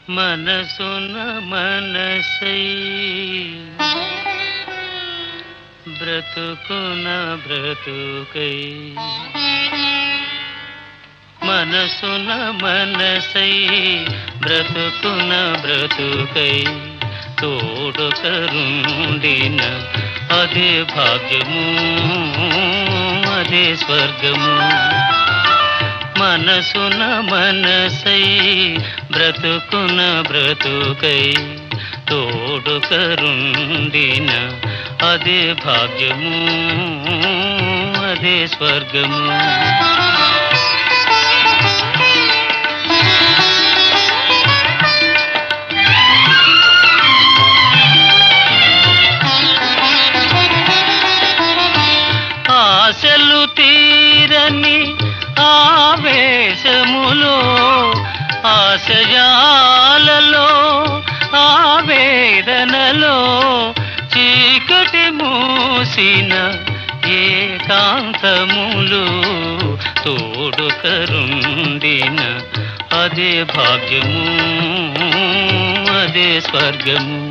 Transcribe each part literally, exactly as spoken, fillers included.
మనసున మనసై బ్రతుకున బ్రతుకై మనసున మనసై బ్రతుకున బ్రతుకై తోడుకరుండిన అదే భాగ్యము అదే స్వర్గము. మనసున మనసై బ్రతుకున బ్రతుకై తోడుకరుండిన అదే భాగ్యము అదే స్వర్గము. ఆశలు తీరని ఆవేశములో ఆశయాలలో ఆవేదనలో చీకటి మూసిన ఏకాంతములు తోడుకరుండిన అదే భాగ్యము అదే స్వర్గము.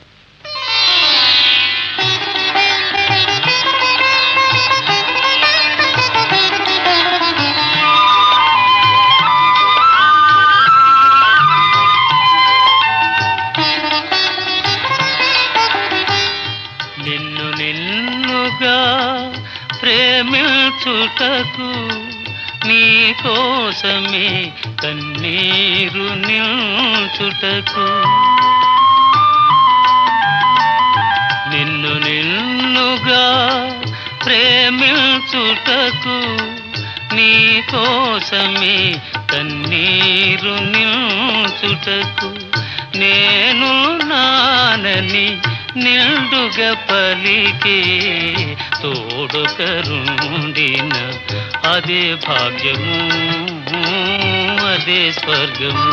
నిన్ను నిన్నుగా ప్రేమించుటకు నీ కోసమే కన్నీరు నిల్చుటకు నిన్ను నిన్నుగా ప్రేమించుటకు నీ కోసమే కన్నీరు నిల్చుటకు నేను నానని నిండుగా పలికే తోడుకరుండిన అదే భాగ్యము అదే స్వర్గము.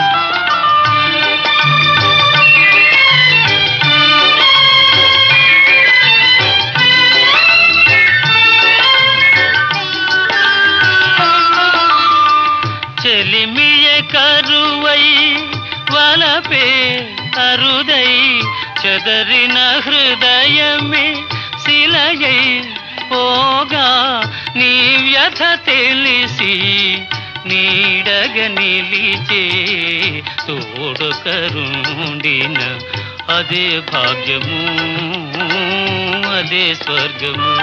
చెలిమియ కరువై వలపే అరుదై చెదరిన హృదయమే శిలయై పోగా నీ వ్యథ తెలిసి నీడగ నిలిచే తోడుకరుండిన అదే భాగ్యము అదే స్వర్గము.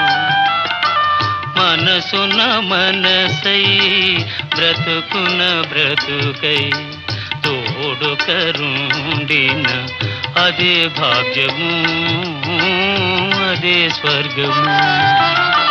మనసున మనసై బ్రతుకున బ్రతుకై తోడుకరుండిన అదే భాగ్యము అదే స్వర్గము.